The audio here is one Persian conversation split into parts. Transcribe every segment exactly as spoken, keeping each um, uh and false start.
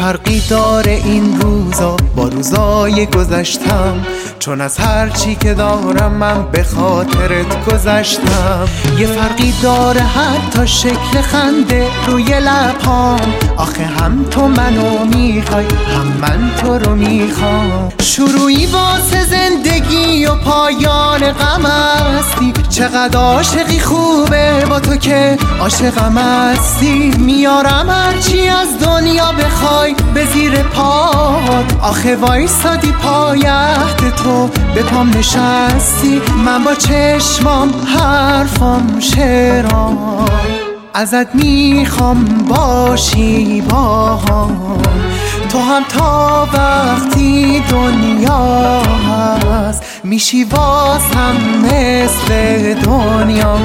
فرقی داره این روزا با روزای گذشتم، چون از هر چی که دارم من به خاطرت گذشتم. یه فرقی داره حتی شکل خنده روی لبام، آخه هم تو منو میخوای هم من تو رو میخوام. شروعی واسه زندگی و پایان غم هستی، چقدر عاشقی خوبه با تو که عاشقم هستی. میارم هرچی از دنیا بخوای به زیر پات، آخه وایسادی پای عهد تو به پام نشستی. من با چشمام حرفام شعرام، ازت میخوام باشی باهام. تو هم تا وقتی دنیا هست میشی باز هم مثل دنیا.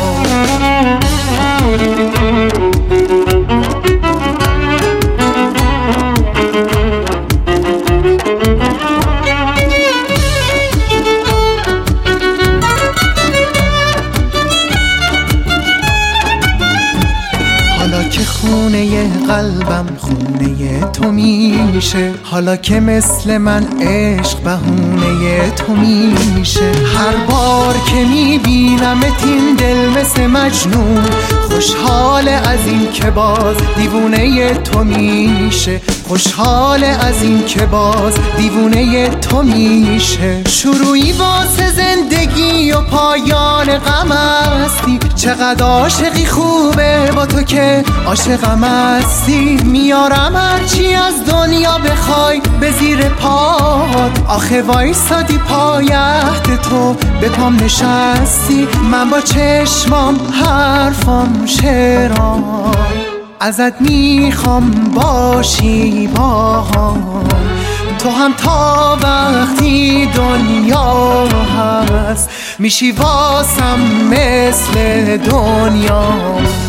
حالا که خونه قلبم خونه تو میشه، حالا که مثل من عشق بهونه تو میشه. هر بار که میبینمت این دل مثل مجنون خوشحال از این که باز دیوونه تو میشه، خوشحال از این که باز دیوونه تو میشه. شروعی واسه زندگی و پایان غم هستی، چقدر عاشقی خوبه با تو که عاشقم هستی. میارم هرچی از دنیا بخوای به زیر پات، آخه وایسادی پای عهد تو به پام نشستی. من با چشمام حرفام شعرام، ازت میخوام باشی باهام. تو هم تا وقتی دنیا هست میشی واسم مثل دنیا.